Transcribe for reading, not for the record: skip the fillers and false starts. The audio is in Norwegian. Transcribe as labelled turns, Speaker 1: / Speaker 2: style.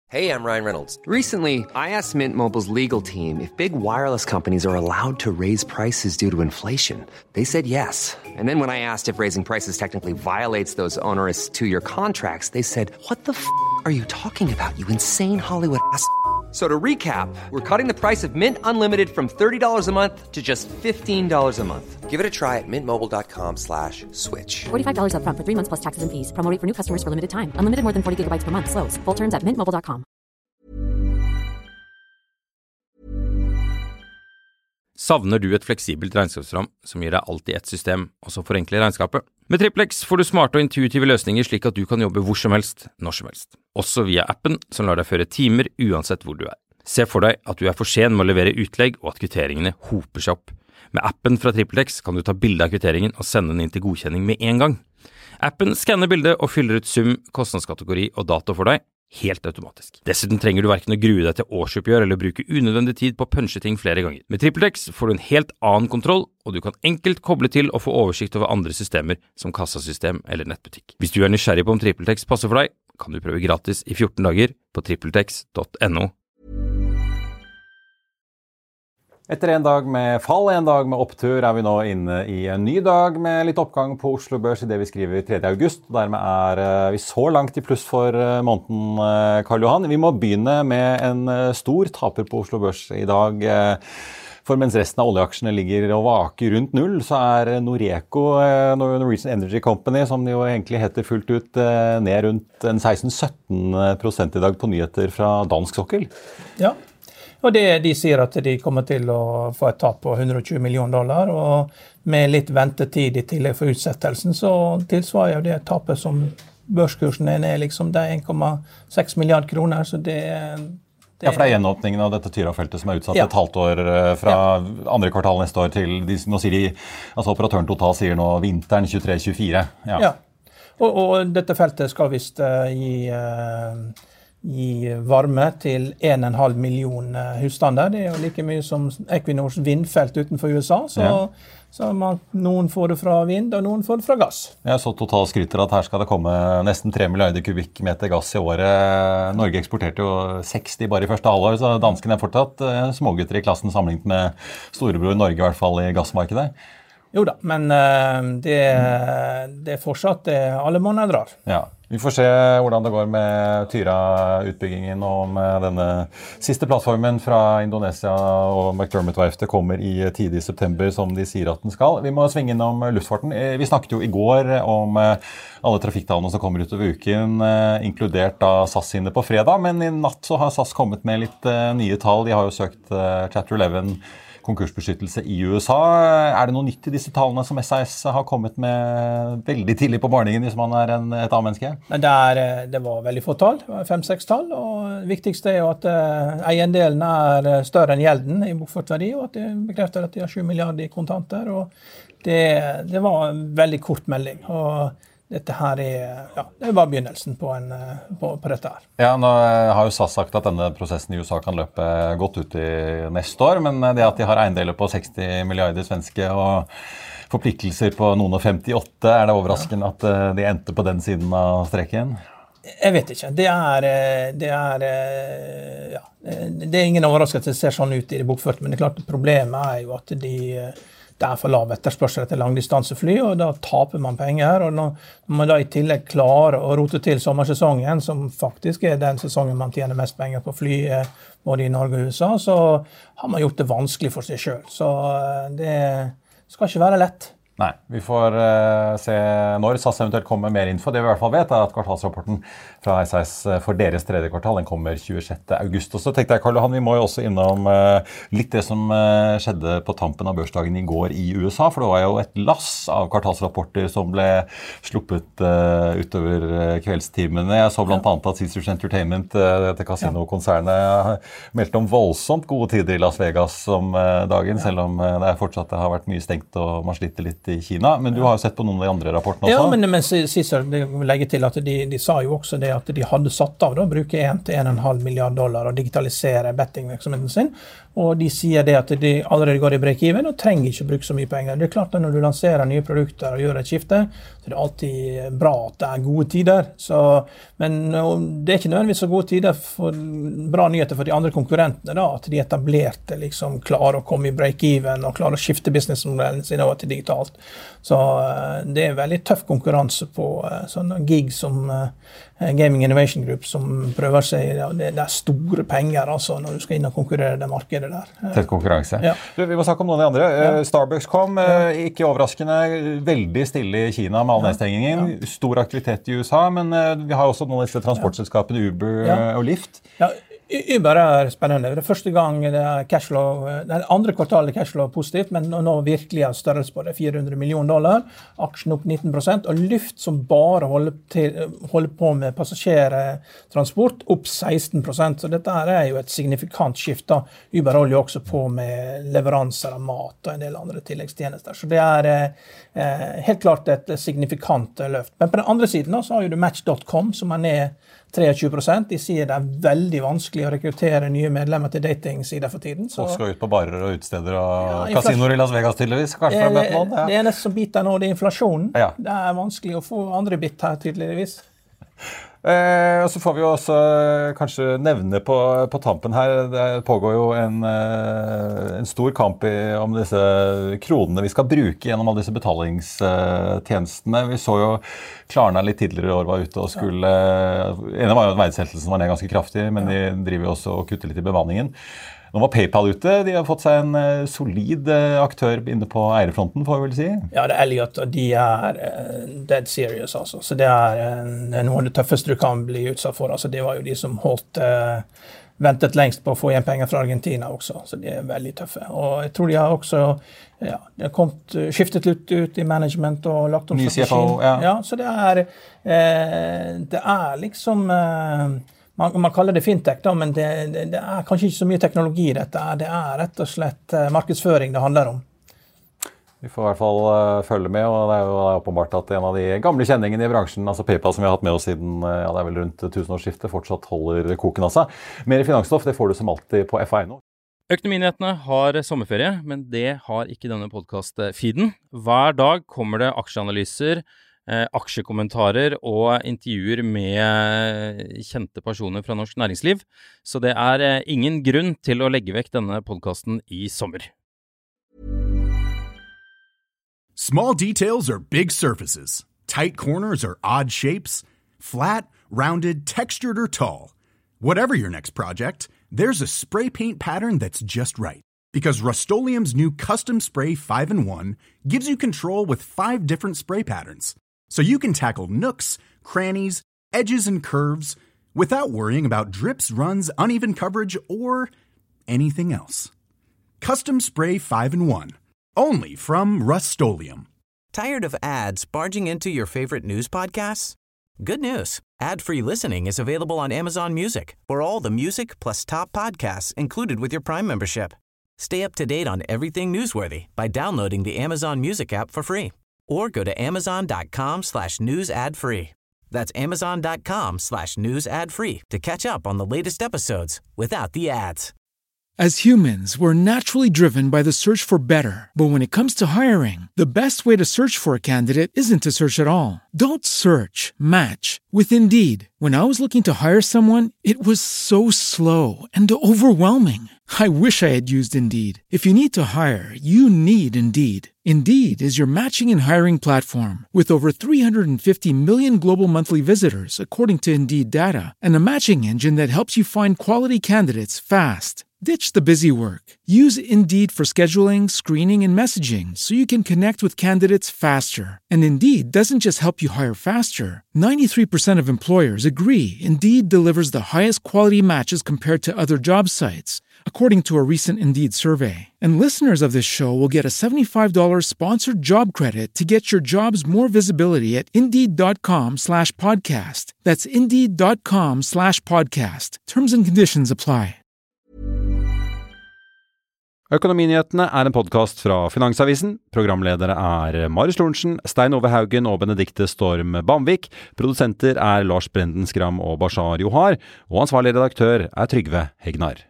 Speaker 1: Hey, I'm Ryan Reynolds.
Speaker 2: Recently, I asked Mint Mobile's legal team if big wireless companies are allowed to raise prices due to inflation. They said yes. And then when I asked if raising prices technically violates those onerous two-year contracts, they said, "What the f*** are you talking about, you insane Hollywood ass?" So to recap, we're cutting the price of Mint Unlimited from $30 a month to just $15 a month.
Speaker 1: Give it a try at mintmobile.com/switch.
Speaker 3: $45 up front for 3 months plus taxes and fees. Promo rate for new customers for limited time. Unlimited more than 40 gigabytes per month. Slows full terms at mintmobile.com.
Speaker 4: Savner du et fleksibelt regnskapsprogram som gir deg alt i ett system, og som forenkler regnskapet? Med Triplex får du smarte og intuitive løsninger slik at du kan jobbe hvor som helst, når som helst. Også via appen som lar deg føre timer uansett hvor du er. Se for deg at du er for sen med å levere utlegg og at kvitteringene hoper seg opp. Med appen fra Triplex kan du ta bilde av kvitteringen og sende den inn til godkjenning med en gang. Appen skanner bildet og fyller ut sum, kostnadskategori og dato for deg, helt automatisk. Dessuten trenger du hverken å grue deg til årsoppgjør eller bruke unødvendig tid på å punche ting flere ganger. Med TripleX får du en helt annen kontroll, og du kan enkelt koble til og få oversikt over andre systemer som kassasystem eller nettbutikk. Hvis du er nysgjerrig på om TripleX passer for deg, kan du prøve gratis i 14 dager på tripletex.no.
Speaker 5: Etter en dag med fall, en dag med opptur, er vi nå inne i en ny dag med litt oppgang på Oslo Børs i det vi skriver 3. august. Dermed er vi så langt i pluss for måneden, Karl Johan. Vi må begynne med en stor taper på Oslo Børs i dag. For mens resten av oljeaksjene ligger og vaker rundt null, så er Noreco, Norwegian Energy Company, som det jo egentlig heter fullt ut, ned rundt 16-17% i dag på nyheter fra dansk sokkel.
Speaker 6: Ja. Og de sier at de kommer til å få et tap på $120 millioner, og med litt ventetid i tillegg for utsettelsen, så tilsvarer jo det tapet som børskursen er ned, liksom det er 1,6 milliarder kroner, så det
Speaker 5: Ja, for det er gjenåpningen av dette Tyra-feltet som er utsatt et halvt år fra andre kvartal neste år til, nå sier de, altså operatøren total sier nå vinteren 23-24.
Speaker 6: Ja. Og dette feltet skal vist gi varme til 1,5 million husstander. Det er jo like mye som Equinors vindfelt utenfor USA, så noen får det fra vind, og noen får det fra gass.
Speaker 5: Jeg så total skryter at her skal det komme nesten 3 milliarder kubikkmeter gass i året. Norge eksporterte jo 60 bare i første halvår, så danskene er fortsatt smågutter i klassen sammenlignet med storebror Norge, i hvert fall i gassmarkedet.
Speaker 6: Jo da, men det er fortsatt alle måneder drar.
Speaker 5: Ja. Vi får se hvordan det går med Tyra-utbyggingen og med denne siste plattformen fra Indonesia og McDermott-verftet kommer i tidlig september, som de sier at den skal. Vi må svinge innom luftfarten. Vi snakket jo i går om alle trafikktallene som kommer utover uken, inkludert da SAS inne på fredag, men i natt så har SAS kommet med litt nye tall. De har jo søkt Chapter 11 konkursbeskyttelse i USA. Er det noe nytt i disse tallene som SAS har kommet med veldig tidlig på morgenen hvis man er et A-menneske?
Speaker 6: Det var veldig få tall, 5-6 tall, og det viktigste er jo at eiendelen er større enn gjelden i bokførtverdi, og at det bekrefter at de har 7 milliarder i kontanter, og det var en veldig kort melding, og dette her det var begynnelsen på dette her. Ja,
Speaker 5: nå har jo SAS sagt at denne prosessen i USA kan løpe godt ut i neste år, men det at de har eiendeler på 60 milliarder svenske og forpliktelser på noen og 58, er det overraskende at de endte på den siden av streken?
Speaker 6: Jeg vet ikke. Det er ingen overraskelse at det ser sånn ut i det bokført, men det er klart problemet er jo at det er for lav etterspørsel etter langdistansefly, og da taper man penger, og når man da i tillegg klarer å rote til sommersesongen, som faktisk er den sesongen man tjener mest penger på fly, både i Norge og USA, så har man gjort det vanskelig for seg selv. Så det skal ikke være lett.
Speaker 5: Nei, vi får se når SAS eventuelt kommer med mer info. Det vi i hvert fall vet er at kvartalsrapporten fra SAS for deres tredje kvartal, den kommer 26. august. Og så tenkte jeg, Karl Johan, vi må jo også innom litt det som skjedde på tampen av børsdagen i går i USA, for det var jo et lass av kvartalsrapporter som ble sluppet utover kveldstimene. Jeg så blant annet at Caesars Entertainment, dette kasinokonsernet, meldte om voldsomt gode tider i Las Vegas om dagen, selv om det fortsatt har vært mye stengt og man sliter litt i Kina, men du har jo sett på noen av de andre rapportene også.
Speaker 6: Ja, men Caesar legger til at de sa jo også det at de hadde satt av da, å bruke 1 til 1,5 milliard dollar og digitalisere bettingvirksomheten sin, og de sier det at de allerede går i break-even og trenger ikke bruke så mye penger. Det er klart at når du lanserer nye produkter og gjør et skifte, så er det alltid bra at det er gode tider. Men det er ikke nødvendigvis så gode tider for bra nyheter for de andre konkurrentene, da, at de etablerte liksom klarer å komme i break-even og klarer å skifte businessmodellen sin over til digitalt. Så det er veldig tøff konkurranse på sånne gig som Gaming Innovation Group, som prøver seg, det er store penger altså, når du skal inn og konkurrere det markedet der.
Speaker 5: Tett konkurranse.
Speaker 6: Ja.
Speaker 5: Vi må snakke om noen av de andre. Starbucks kom, ikke overraskende, veldig stille i Kina med all nedstengingen. Stor aktivitet i USA, men vi har også noen av disse transportselskapene, Uber og Lyft.
Speaker 6: Ja, Uber er spennende. Det er første gang det er cashflow, det er andre kvartalet cashflow positivt, men nå virkelig er størrelse på det, $400 millioner, aksjen opp 19%, og Lyft som bare holder på med passasjertransport opp 16%, så dette er jo et signifikant skift da. Uber holder jo også på med leveranser av mat og en del andre tilleggstjenester, så det er helt klart et signifikant løft. Men på den andre siden da, så har jo du Match.com som er ned 23%. De sier det er veldig vanskelig å rekruttere nye medlemmer til dating-sider for tiden.
Speaker 5: Folk skal ut på barer og utsteder og kasinoer i Las Vegas tydeligvis, kanskje for å møte noen.
Speaker 6: Det eneste som biter nå, det er inflasjonen. Ja. Det er vanskelig å få andre bit her, tydeligvis.
Speaker 5: Og så får vi jo også kanskje nevne på tampen her, det pågår jo en stor kamp om disse kronene vi skal bruke gjennom alle disse betalingstjenestene. Vi så jo Klarna litt tidligere i år var ute og skulle, ene var jo at verdsettelsen var ned ganske kraftig, men de driver jo også og kutter litt i bemanningen. Nå var PayPal ute, de har fått seg en solid aktør inne på eierfronten, får vi vel si. Ja,
Speaker 6: det er Elliot, og de er dead serious, altså. Så det er noe av det tøffeste du kan bli utsatt for. Altså, det var jo de som ventet lengst på å få igjen penger fra Argentina også, så de er veldig tøffe. Og jeg tror de har også de har skiftet litt ut i management og lagt om strategien. Ja, så det er liksom... Man kaller det fintech, da, men det er kanskje ikke så mye teknologi i dette. Det er rett og slett markedsføring det handler om.
Speaker 5: Vi får i hvert fall følge med, og det er jo åpenbart at en av de gamle kjenningene i bransjen, altså PayPal som vi har hatt med oss siden det er vel rundt 1000-årsskiftet, fortsatt holder koken av seg. Mer finansstoff, det får du som alltid på FA.no.
Speaker 4: Økonominyhetene har sommerferie, men det har ikke denne podcast-feeden. Hver dag kommer det aksjeanalyser, aksjekommentarer og intervjuer med kjente personer fra norsk næringsliv, så det er ingen grunn til å legge vekk denne podcasten i sommer.
Speaker 7: Small details are big surfaces. Tight corners are odd shapes. Flat, rounded, textured, or tall. Whatever your next project, there's a spray paint pattern that's just right. Because Rust-Oleum's new Custom Spray 5-in-1 gives you control with 5 different spray patterns. So you can tackle nooks, crannies, edges, and curves without worrying about drips, runs, uneven coverage, or anything else. Custom Spray 5-in-1. Only from Rust-Oleum.
Speaker 8: Tired of ads barging into your favorite news podcasts? Good news. Ad-free listening is available on Amazon Music for all the music plus top podcasts included with your Prime membership. Stay up to date on everything newsworthy by downloading the Amazon Music app for free. Or go to amazon.com/news ad free. That's amazon.com/news ad free to catch up on the latest episodes without the ads.
Speaker 9: As humans, we're naturally driven by the search for better. But when it comes to hiring, the best way to search for a candidate isn't to search at all. Don't search, match with Indeed. When I was looking to hire someone, it was so slow and overwhelming. I wish I had used Indeed. If you need to hire, you need Indeed. Indeed is your matching and hiring platform with over 350 million global monthly visitors, according to Indeed data, and a matching engine that helps you find quality candidates fast. Ditch the busy work. Use Indeed for scheduling, screening, and messaging so you can connect with candidates faster. And Indeed doesn't just help you hire faster. 93% of employers agree Indeed delivers the highest quality matches compared to other job sites, according to a recent Indeed survey. And listeners of this show will get a $75 sponsored job credit to get your jobs more visibility at Indeed.com/podcast. That's Indeed.com/podcast. Terms and conditions apply.
Speaker 5: Økonominyhetene en podcast fra Finansavisen. Programledere Marius Lorentzen, Stein Ove Haugen og Benedikte Storm Bamvik. Produsenter Lars Brenden Skram og Bashar Johar. Og ansvarlig redaktør Trygve Hegnar.